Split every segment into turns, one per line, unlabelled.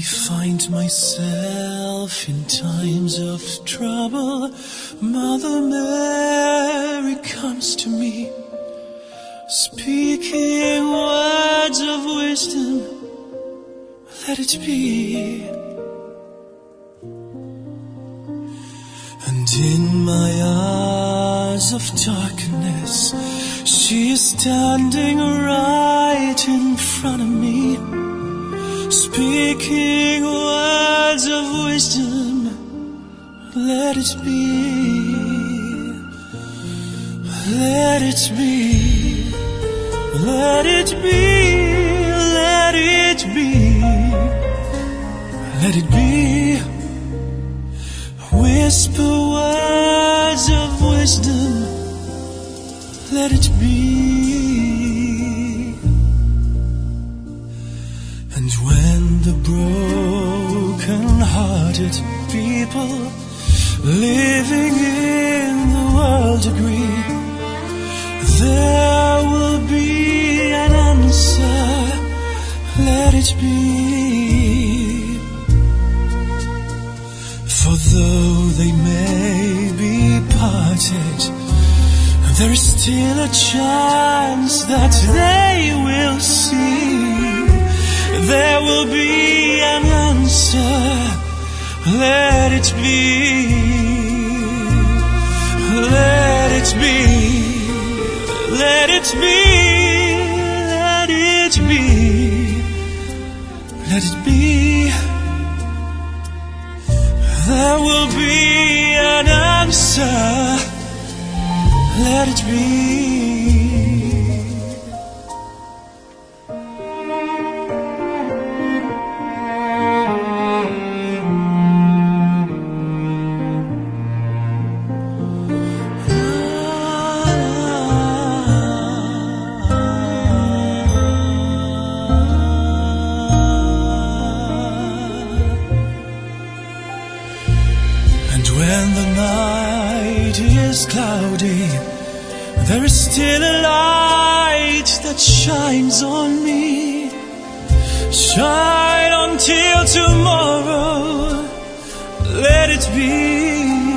find myself in times of trouble. Mother Mary comes to me, speaking words of wisdom. Let it be. And in my hours of darkness, she is standing right in front of me, speaking words of wisdom. Let it be. Let it be. Let it be. Let it be. Let it be. Whisper words of wisdom. Let it be. And when the broken-hearted people living in the world agree, there will be an answer. Let it be. For though they may be parted, there is still a chance that they will see. There will be an answer. Let it be. Let it be. Let it be. Let it be. Let it be. There will be an answer. Let it be. And when the night is cloudy, there is still a light that shines on me. Shine until tomorrow. Let it be.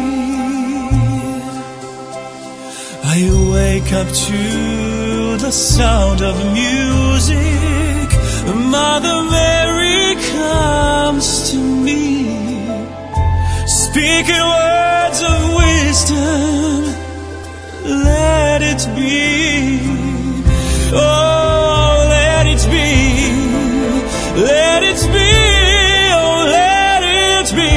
I wake up to the sound of music. Mother Mary comes to me, speaking words of wisdom. Let it be. Oh, let it be. Let it be. Oh, let it be.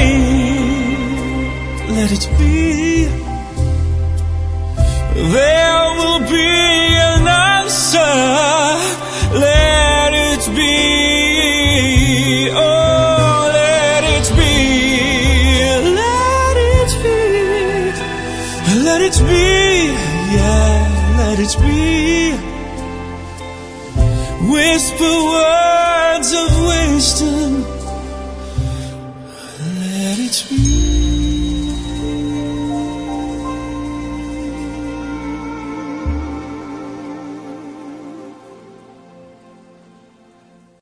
Let it be. There will be an answer. Let it be. Oh, let it be. Let it be. Let it be. Yeah, let it be. Whisper words of wisdom. Let it be.